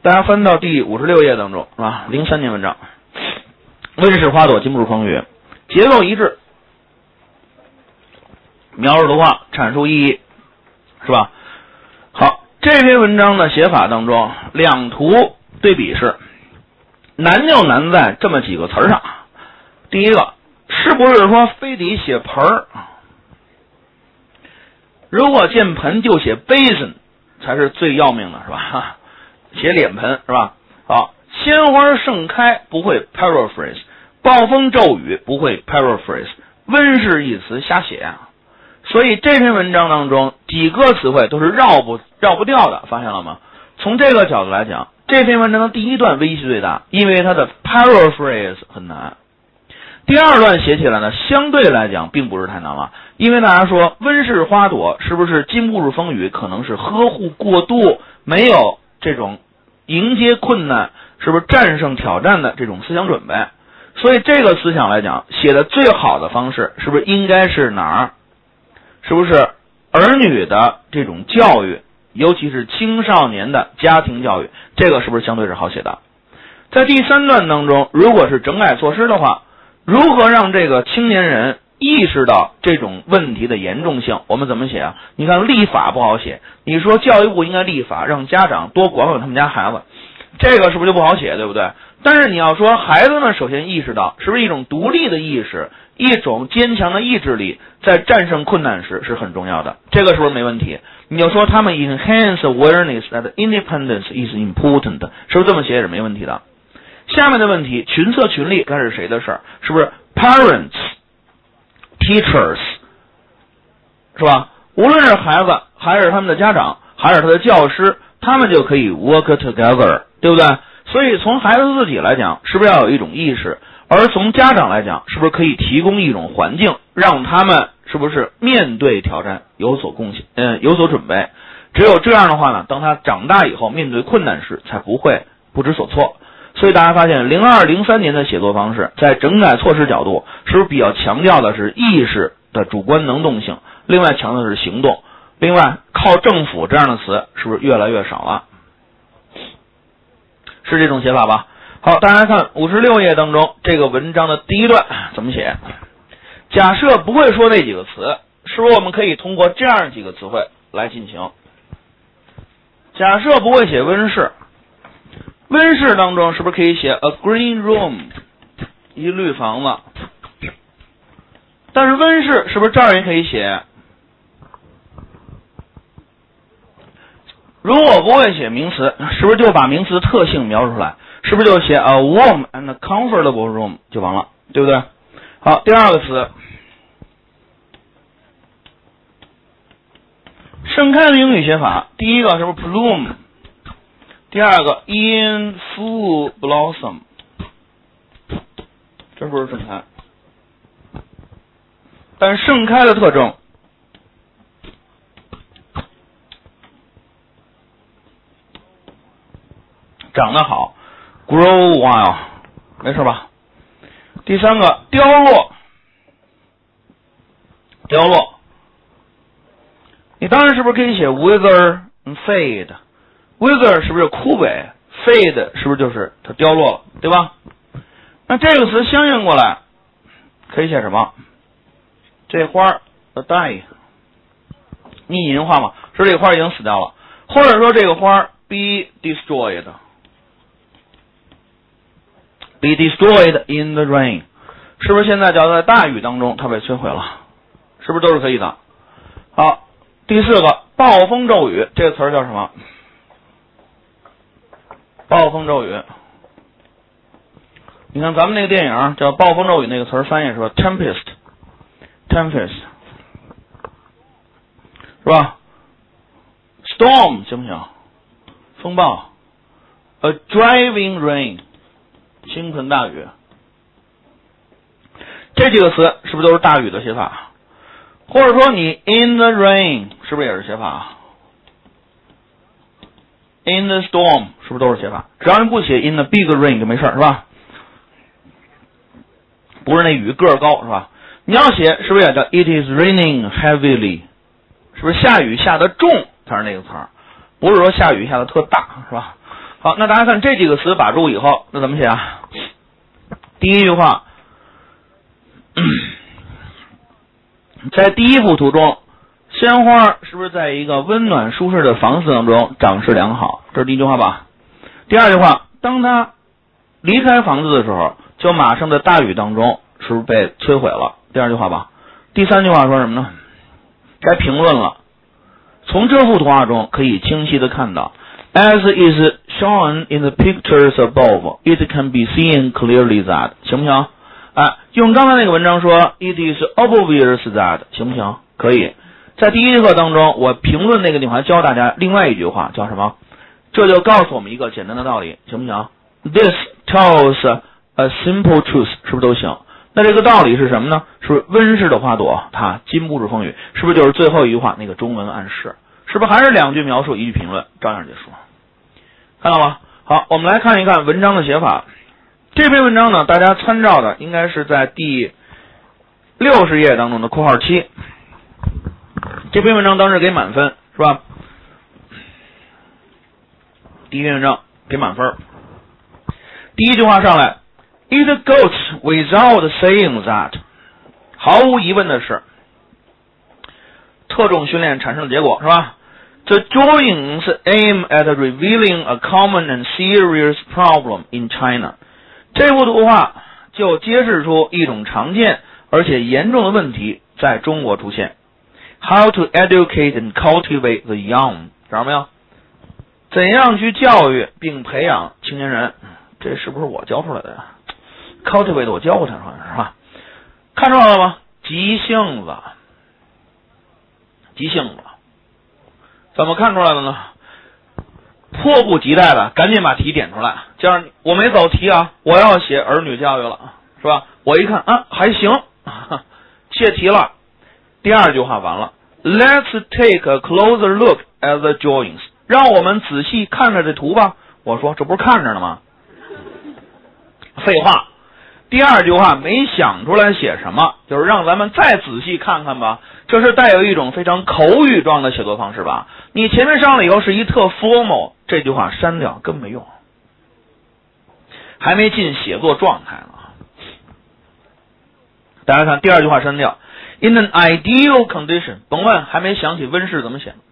大家翻到第56页当中是吧？03年文章，温室花朵禁不住风雨，结构一致，描述图画，阐述意义，是吧？好，这篇文章的写法当中，两图对比是难就难在这么几个词上。第一个，是不是说非得写盆儿？如果见盆就写 basin 才是最要命的，是吧？写脸盆是吧？好，鲜花盛开不会 paraphrase， 暴风骤雨不会 paraphrase， 温室一词瞎写啊。所以这篇文章当中几个词汇都是绕不掉的，发现了吗？从这个角度来讲，这篇文章的第一段危机最大，因为它的 paraphrase 很难。第二段写起来呢，相对来讲并不是太难了，因为大家说温室花朵是不是经不住风雨，可能是呵护过度，没有这种迎接困难，是不是战胜挑战的这种思想准备。所以这个思想来讲，写的最好的方式是不是应该是哪儿？是不是儿女的这种教育，尤其是青少年的家庭教育，这个是不是相对是好写的？在第三段当中，如果是整改措施的话，如何让这个青年人意识到这种问题的严重性？我们怎么写啊？你看立法不好写，你说教育部应该立法让家长多管管他们家孩子，这个是不是就不好写，对不对？但是你要说孩子们首先意识到，是不是一种独立的意识，一种坚强的意志力，在战胜困难时是很重要的，这个是不是没问题？你要说他们 enhance awareness that independence is important， 是不是这么写也是没问题的？下面的问题，群策群力该是谁的事儿？是不是 parents teachers， 是吧？无论是孩子还是他们的家长还是他的教师，他们就可以 work together， 对不对？所以从孩子自己来讲，是不是要有一种意识？而从家长来讲，是不是可以提供一种环境，让他们是不是面对挑战有所贡献，有所准备？只有这样的话呢，当他长大以后面对困难时，才不会不知所措。所以大家发现02、03年的写作方式，在整改措施角度，是不是比较强调的是意识的主观能动性？另外强调的是行动。另外，靠政府这样的词是不是越来越少了？是这种写法吧？好，大家看56页当中这个文章的第一段怎么写？假设不会说那几个词，是不是我们可以通过这样几个词汇来进行？假设不会写温室，温室当中是不是可以写 a green room， 一绿房子？但是温室是不是这儿也可以写？如果不会写名词，是不是就把名词的特性描述出来？是不是就写 a warm and comfortable room 就完了，对不对？好，第二个词，盛开的英语写法，第一个是不是 bloom， 第二个 in full blossom， 这是不是盛开？但盛开的特征长得好 grow wild， 没事吧？第三个凋落，凋落，你当然是不是可以写 wither and fade， wither 是不是枯萎， fade 是不是就是它凋落了，对吧？那这个词相应过来可以写什么？这花 a die， 你拟人化嘛，说这个花已经死掉了，或者说这个花 be destroyed，Be destroyed in the rain， 是不是现在叫在大雨当中它被摧毁了？是不是都是可以的？好，第四个暴风骤雨，这个词儿叫什么？暴风骤雨。你看咱们那个电影叫暴风骤雨，那个词儿翻译是吧 ？tempest， 是吧 ？storm 行不行？风暴 ，a driving rain。倾盆大雨，这几个词是不是都是大雨的写法？或者说你 in the rain 是不是也是写法 ？in the storm 是不是都是写法？只要你不写 in the big rain 就没事是吧？不是那雨个儿高是吧？你要写是不是也叫 it is raining heavily？ 是不是下雨下得重才是那个词儿？不是说下雨下得特大是吧？ 好，那大家看这几个词把住以后，那怎么写啊？第一句话，在第一幅图中，鲜花是不是在一个温暖舒适的房子当中长势良好？这是第一句话吧。第二句话，当他离开房子的时候，就马上在大雨当中是不是被摧毁了？第二句话吧。第三句话说什么呢？该评论了。从这幅图画中可以清晰的看到 ，as is shown in the pictures above, it can be seen clearly that 行不行？用刚才那个文章说 ，it is obvious that 行不行？可以。在第一课当中，我评论那个地方教大家另外一句话，叫什么？这就告诉我们一个简单的道理，行不行 ？This tells a simple truth， 是不是都行？那这个道理是什么呢？是不是温室的花朵它经不住风雨？是不是就是最后一句话那个中文暗示？是不是还是两句描述一句评论，照样结束？看到吗？好，我们来看一看文章的写法。这篇文章呢，大家参照的应该是在第60页当中的括号7。这篇文章当时给满分，是吧？第一篇文章给满分。第一句话上来 ，It goes without saying that， 毫无疑问的是，特种训练产生的结果，是吧？ The drawings aim at revealing a common and serious problem in China。这幅图画就揭示出一种常见而且严重的问题在中国出现。How to educate and cultivate the young， 知道没有？怎样去教育并培养青年人？这是不是我教出来的呀 ？Cultivate 我教过他是吧？看出来了吗？急性子，急性子，怎么看出来的呢？迫不及待的赶紧把题点出来。这样我没走题啊，我要写儿女教育了，是吧？我一看啊，还行，泄题了。第二句话完了 ，Let's take a closer look at the drawings。让我们仔细看看这图吧。我说这不是看着呢吗？废话。第二句话没想出来写什么，就是让咱们再仔细看看吧。这是带有一种非常口语状的写作方式吧？你前面上了以后是一特 formal， 这句话删掉根本没用，还没进写作状态呢。大家看第二句话删掉 ，In an ideal condition， 甭问，还没想起温室怎么写。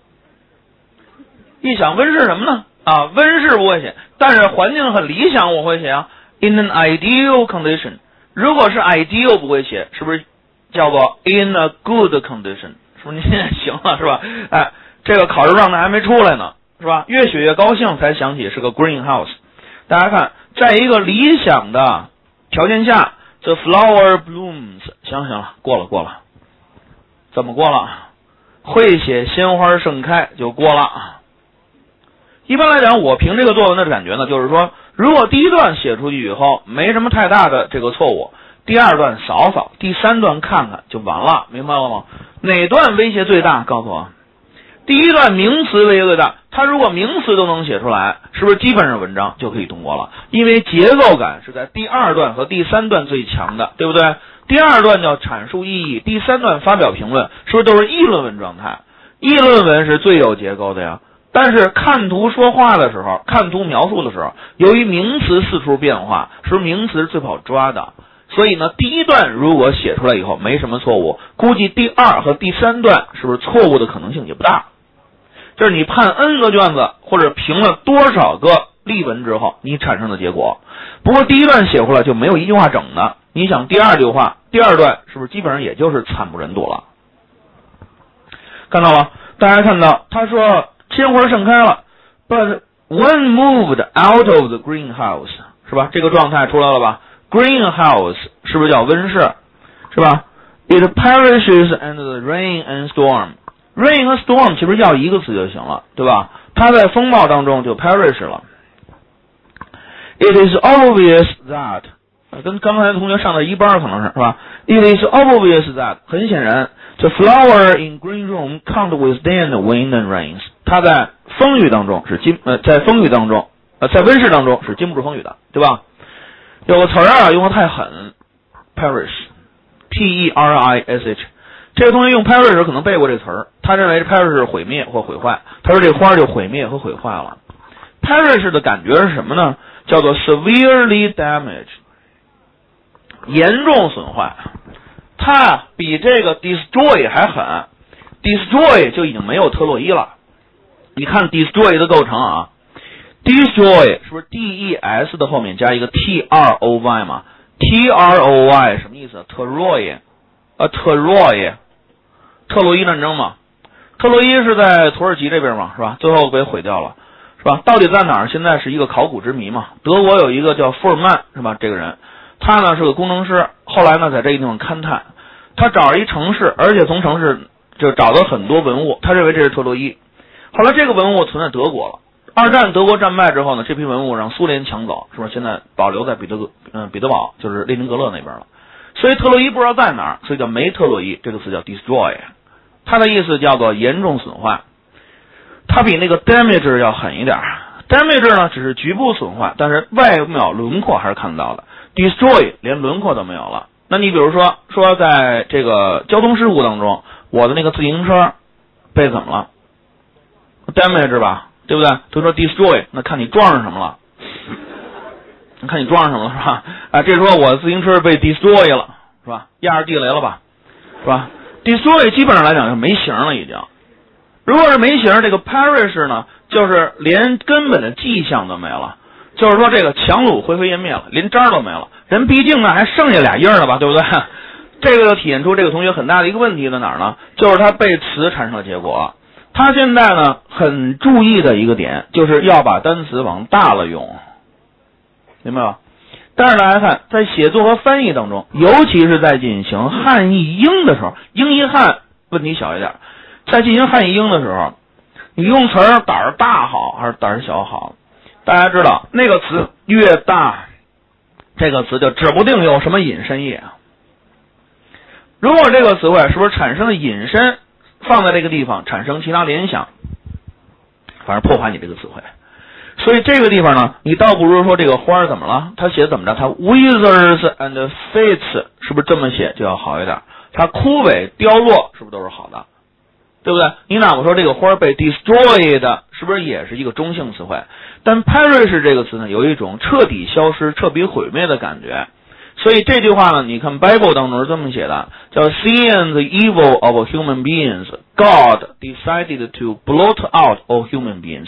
一想温室什么呢？温室不会写，但是环境很理想我会写啊。In an ideal condition， 如果是 ideal 不会写，是不是叫做 in a good condition？ 是不是你现在行了是吧？这个考试状态还没出来呢，是吧？越写越高兴才想起是个 greenhouse。大家看，在一个理想的条件下 ，the flower blooms， 行了，过了，怎么过了？会写鲜花盛开就过了。一般来讲，我评这个作文的感觉呢，就是说，如果第一段写出去以后没什么太大的这个错误，第二段扫扫，第三段看看就完了，明白了吗？哪段威胁最大？告诉我。第一段名词威胁最大，它如果名词都能写出来，是不是基本上文章就可以通过了？因为结构感是在第二段和第三段最强的，对不对？第二段叫阐述意义，第三段发表评论，是不是都是议论文状态？议论文是最有结构的呀。但是看图说话的时候，看图描述的时候，由于名词四处变化，是不是名词是最不好抓的？所以呢，第一段如果写出来以后没什么错误，估计第二和第三段是不是错误的可能性也不大？这是你判 N 个卷子或者评了多少个例文之后你产生的结果。不过第一段写出来就没有一句话整的，你想第二句话，第二段是不是基本上也就是惨不忍睹了？看到了？大家看到他说鲜花盛开了 ，but when moved out of the greenhouse， 是吧？这个状态出来了吧 ？Greenhouse 是不是叫温室？是吧 ？It perishes under the rain and storm。Rain 和 storm 其实要一个词就行了，对吧？它在风暴当中就 perish 了。It is obvious that， 跟刚才同学上的一班可能是吧 ？It is obvious that， 很显然 ，the flower in green room can't withstand wind and rains。它在风雨当中是在风雨当中，在温室当中是经不住风雨的，对吧？有个词啊用的太狠 ，perish，P-E-R-I-S-H。这个同学用 perish 可能背过这词儿，他认为 perish 是毁灭或毁坏，他说这花就毁灭和毁坏了。 perish 的感觉是什么呢？叫做 severely damaged， 严重损坏。它比这个 destroy 还狠。destroy 就已经没有特洛伊了。你看 destroy 的构成啊 ，destroy 是不是 des 的后面加一个 troy 嘛 ？troy 什么意思？特洛伊，特洛伊战争嘛。特洛伊是在土耳其这边嘛，是吧？最后被毁掉了，是吧？到底在哪儿？现在是一个考古之谜嘛。德国有一个叫福尔曼，是吧？这个人，他呢是个工程师，后来呢在这个地方勘探，他找了一城市，而且从城市就找到很多文物，他认为这是特洛伊。后来这个文物存在德国了。二战德国战败之后呢，这批文物让苏联抢走，是吧？现在保留在彼得堡，就是列宁格勒那边了。所以特洛伊不知道在哪儿，所以叫梅特洛伊，这个词叫 destroy， 它的意思叫做严重损坏。它比那个 damage 要狠一点。damage 呢只是局部损坏，但是外表轮廓还是看得到的。destroy 连轮廓都没有了。那你比如说在这个交通事故当中，我的那个自行车被怎么了 ？damage 吧，对不对？就说 destroy， 那看你撞上什么了。看你撞上什么了是吧？啊，这说我自行车被 destroy 了是吧？压着地雷了吧，是吧 ？destroy 基本上来讲就没形了已经。如果是没形，这个 perish 呢，就是连根本的迹象都没了，就是说这个强弩灰飞烟灭了，连渣都没了。人毕竟呢还剩下俩印了吧，对不对？这个就体现出这个同学很大的一个问题在哪儿呢？就是他背词产生的结果。他现在呢很注意的一个点，就是要把单词往大了用。明白吧？但是大家看，在写作和翻译当中，尤其是在进行汉译英的时候，英译汉问题小一点。在进行汉译英的时候，你用词儿胆儿大好还是胆儿小好？大家知道那个词越大，这个词就指不定有什么引申义啊。如果这个词汇是不是产生了引申，放在这个地方产生其他联想，反而破坏你这个词汇。所以这个地方呢，你倒不如说这个花怎么了？他写怎么着？他 withers and fades 是不是这么写就要好一点？它枯萎凋落是不是都是好的？对不对？你哪怕说这个花被 destroyed 是不是也是一个中性词汇？但 perish 这个词呢，有一种彻底消失、彻底毁灭的感觉。所以这句话呢，你看 Bible 当中是这么写的，叫 Seeing the evil of human beings, God decided to blot out all human beings,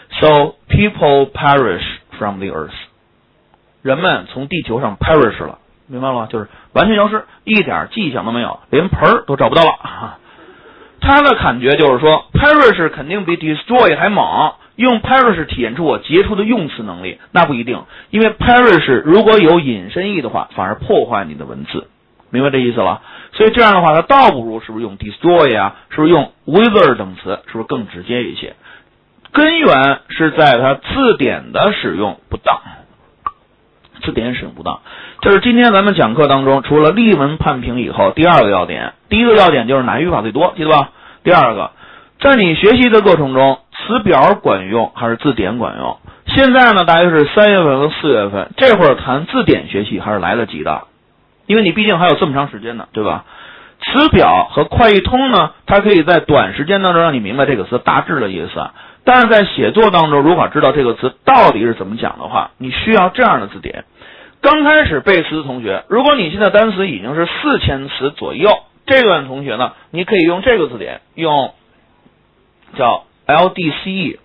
so people perish from the earth. 人们从地球上 perish 了，明白了吗？就是完全消失，一点迹象都没有，连盆儿都找不到了。他的感觉就是说 perish 肯定比 destroy 还猛，用 perish 体现出我杰出的用词能力，那不一定，因为 perish 如果有引申义的话，反而破坏你的文字，明白这意思了？所以这样的话，它倒不如是不是用 destroy 啊，是不是用 wither 等词，是不是更直接一些？根源是在它字典的使用不当，字典使用不当。这是今天咱们讲课当中除了例文判评以后第二个要点。第一个要点就是哪语法最多，记得吧？第二个，在你学习的过程中，词表管用还是字典管用？现在呢，大约是3月份和4月份，这会儿谈字典学习还是来得及的，因为你毕竟还有这么长时间呢，对吧？词表和快译通呢，它可以在短时间当中让你明白这个词大致的意思，但是在写作当中，如果知道这个词到底是怎么讲的话，你需要这样的字典。刚开始背词的同学，如果你现在单词已经是4000词左右，这段同学呢，你可以用这个字典，用叫 LDCE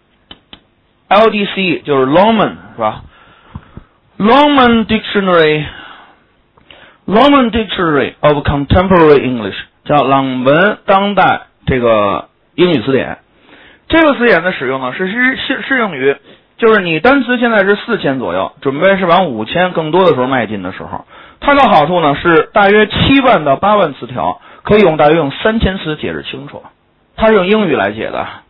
就是 Longman 是吧 ？Longman Dictionary of Contemporary English 叫朗文当代这个英语词典。这个词典的使用呢，是适用于就是你单词现在是4000左右，准备是往5000更多的时候迈进的时候，它的好处呢是大约7万到8万词条，可以大约用3000词解释清楚。它是用英语来解的，